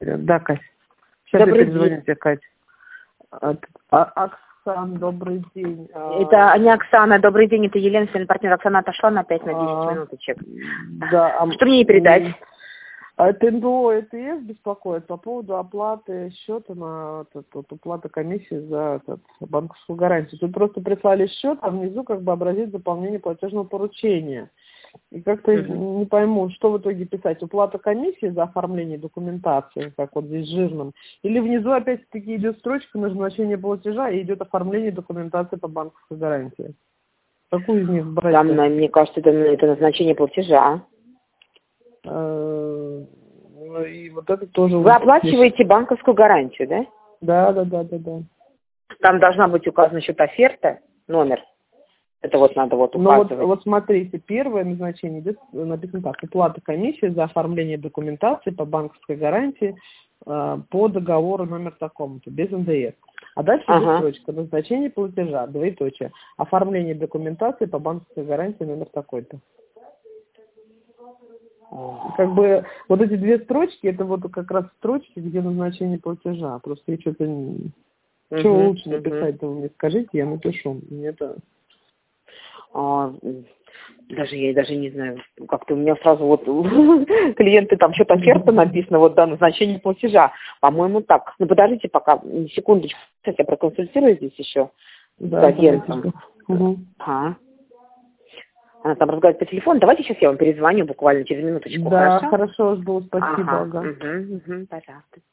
Да, Кать. Сейчас я перезвоню тебе, Кать. Оксана, добрый день. Это не Оксана, добрый день, это Елена, сегодня партнер. Оксана отошла на 5-10 минуточек. Да. Что мне ей передать? Это НДО ЭТС беспокоит по поводу оплаты счета на уплата комиссии за банковскую гарантию. Тут просто прислали счет, а внизу как бы образец заполнения платежного поручения. И как-то не пойму, что в итоге писать. Уплата комиссии за оформление документации, как вот здесь жирным. Или внизу опять-таки идет строчка назначение платежа и идет оформление документации по банковской гарантии. Какую из них брать? Там, мне кажется, это назначение платежа. И вот это тоже... Вы оплачиваете банковскую гарантию, да? Да. Там должна быть указана счет оферта, номер. Это вот надо указывать. Ну вот смотрите, первое назначение идет, написано так: уплата комиссии за оформление документации по банковской гарантии по договору номер такому-то, без НДС. А дальше идет строчка: назначение платежа, двоеточие, оформление документации по банковской гарантии номер такой-то. Как бы вот эти две строчки, это вот как раз строчки, где назначение платежа. Просто я что-то... Что лучше написать-то, вы мне скажите, я напишу. Мне-то... Я даже не знаю, как-то у меня сразу клиенты, там что-то оферта написано, назначение платежа. По-моему, так. Ну, подождите пока, секундочку, сейчас я проконсультирую здесь еще с агентом. Она там разговаривает по телефону. Давайте сейчас я вам перезвоню буквально через минуточку, да, хорошо? Хорошо, жду, спасибо. Пожалуйста.